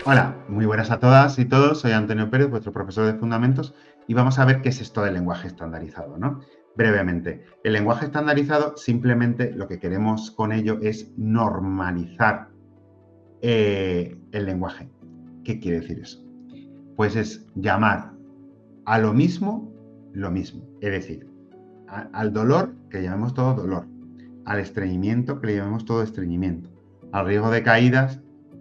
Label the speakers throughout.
Speaker 1: Hola, muy buenas a todas y todos. Soy Antonio Pérez, vuestro profesor de Fundamentos, y vamos a ver qué es esto del lenguaje estandarizado, ¿no? Brevemente, el lenguaje estandarizado simplemente lo que queremos con ello es normalizar el lenguaje. ¿Qué quiere decir eso? Pues es llamar a lo mismo. Es decir, al dolor que llamemos todo dolor, al estreñimiento que le llamemos todo estreñimiento, al riesgo de caídas,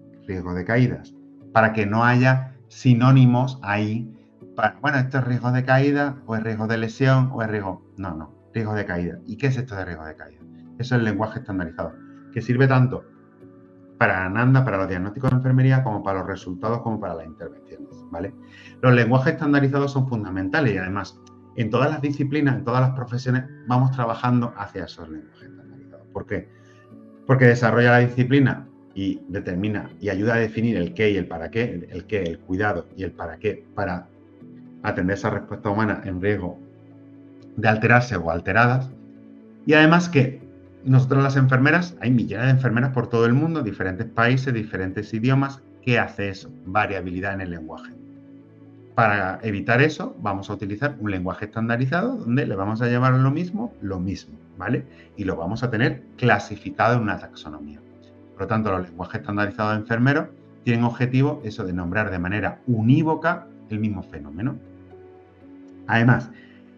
Speaker 1: para que no haya sinónimos ahí. Bueno, esto es riesgo de caída, o es riesgo de lesión, o es riesgo... No, riesgo de caída. ¿Y qué es esto de riesgo de caída? Eso es el lenguaje estandarizado, que sirve tanto para ANANDA, para los diagnósticos de enfermería, como para los resultados, como para las intervenciones, ¿vale? Los lenguajes estandarizados son fundamentales y además en todas las disciplinas, en todas las profesiones, vamos trabajando hacia esos lenguajes estandarizados. ¿Por qué? Porque desarrolla la disciplina y determina y ayuda a definir el qué y el para qué, el qué, el cuidado y el para qué, para atender esa respuesta humana en riesgo de alterarse o alteradas. Y además que nosotros las enfermeras, hay millones de enfermeras por todo el mundo, diferentes países, diferentes idiomas. ¿Qué hace eso? Variabilidad en el lenguaje. Para evitar eso, vamos a utilizar un lenguaje estandarizado donde le vamos a llamar lo mismo, ¿vale? Y lo vamos a tener clasificado en una taxonomía. Por lo tanto, los lenguajes estandarizados de enfermeros tienen objetivo eso de nombrar de manera unívoca el mismo fenómeno. Además,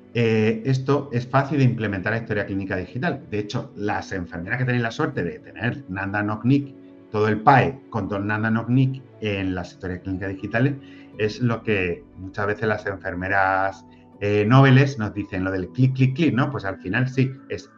Speaker 1: esto es fácil de implementar en historia clínica digital. De hecho, las enfermeras que tenéis la suerte de tener Nanda Knock-Nick, todo el PAE con todo Nanda Knock-Nick en las historias clínicas digitales, es lo que muchas veces las enfermeras noveles nos dicen, lo del clic, clic, clic, ¿no? Pues al final sí, es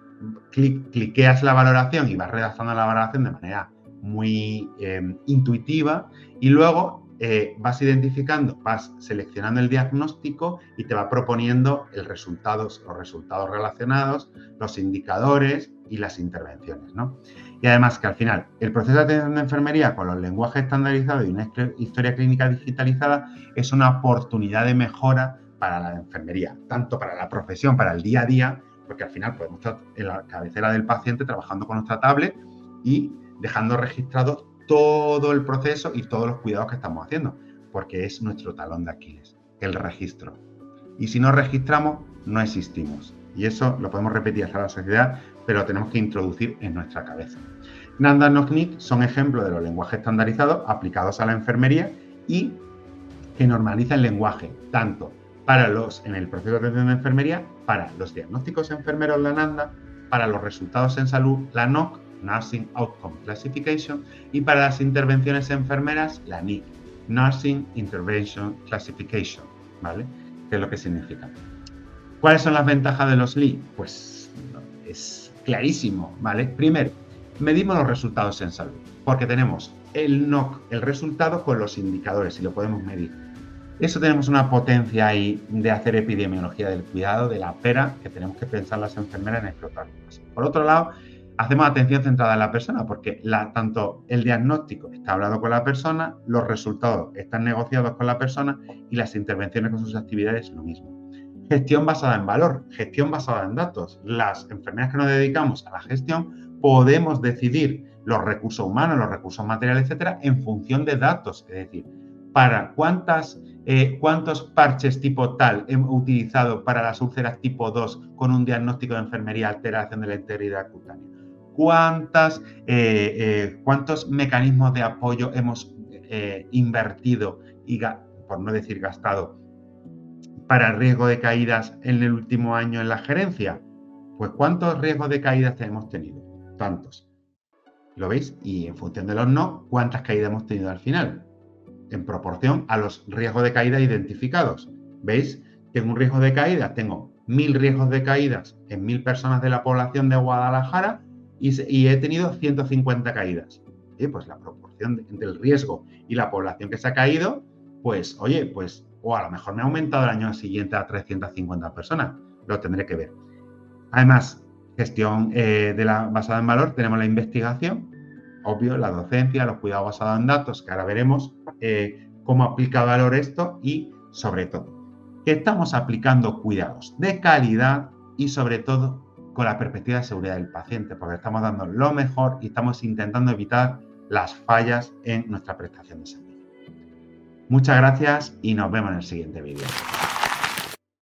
Speaker 1: cliqueas la valoración y vas redactando la valoración de manera muy intuitiva y luego vas identificando, vas seleccionando el diagnóstico y te va proponiendo los resultados relacionados, los indicadores y las intervenciones, ¿no? Y además que al final el proceso de atención de enfermería con los lenguajes estandarizados y una historia clínica digitalizada es una oportunidad de mejora para la enfermería, tanto para la profesión, para el día a día, porque al final podemos estar en la cabecera del paciente trabajando con nuestra tablet y dejando registrado todo el proceso y todos los cuidados que estamos haciendo, porque es nuestro talón de Aquiles, el registro. Y si no registramos, no existimos. Y eso lo podemos repetir hasta la sociedad, pero lo tenemos que introducir en nuestra cabeza. Nanda Knock-Nick son ejemplos de los lenguajes estandarizados aplicados a la enfermería y que normaliza el lenguaje, tanto para en el proceso de atención de enfermería, para los diagnósticos enfermeros, la NANDA, para los resultados en salud, la NOC, Nursing Outcome Classification, y para las intervenciones enfermeras, la NIC, Nursing Intervention Classification, ¿vale? ¿Qué es lo que significa? ¿Cuáles son las ventajas de los LI? Pues es clarísimo, ¿vale? Primero, medimos los resultados en salud, porque tenemos el NOC, el resultado, con los indicadores y lo podemos medir. Eso tenemos una potencia ahí de hacer epidemiología del cuidado, de la pera, que tenemos que pensar las enfermeras en explotarlo. Por otro lado, hacemos atención centrada en la persona, porque tanto el diagnóstico está hablado con la persona, los resultados están negociados con la persona y las intervenciones con sus actividades lo mismo. Gestión basada en valor, gestión basada en datos. Las enfermeras que nos dedicamos a la gestión podemos decidir los recursos humanos, los recursos materiales, etcétera, en función de datos. Es decir, para cuántos parches tipo tal hemos utilizado para las úlceras tipo 2 con un diagnóstico de enfermería alteración de la integridad cutánea. ¿Cuántos mecanismos de apoyo hemos invertido y, por no decir gastado, para riesgo de caídas en el último año en la gerencia? Pues ¿cuántos riesgos de caídas hemos tenido? Tantos. ¿Lo veis? Y en función de los no, ¿cuántas caídas hemos tenido al final? En proporción a los riesgos de caída identificados. ¿Veis? Tengo un riesgo de caída, tengo 1000 riesgos de caídas en 1000 personas de la población de Guadalajara y he tenido 150 caídas. Pues la proporción del riesgo y la población que se ha caído, pues, oye, pues, o a lo mejor me ha aumentado el año siguiente a 350 personas. Lo tendré que ver. Además, gestión basada en valor, tenemos la investigación, obvio, la docencia, los cuidados basados en datos, que ahora veremos cómo aplica valor esto y, sobre todo, que estamos aplicando cuidados de calidad y, sobre todo, con la perspectiva de seguridad del paciente, porque estamos dando lo mejor y estamos intentando evitar las fallas en nuestra prestación de servicio. Muchas gracias y nos vemos en el siguiente vídeo.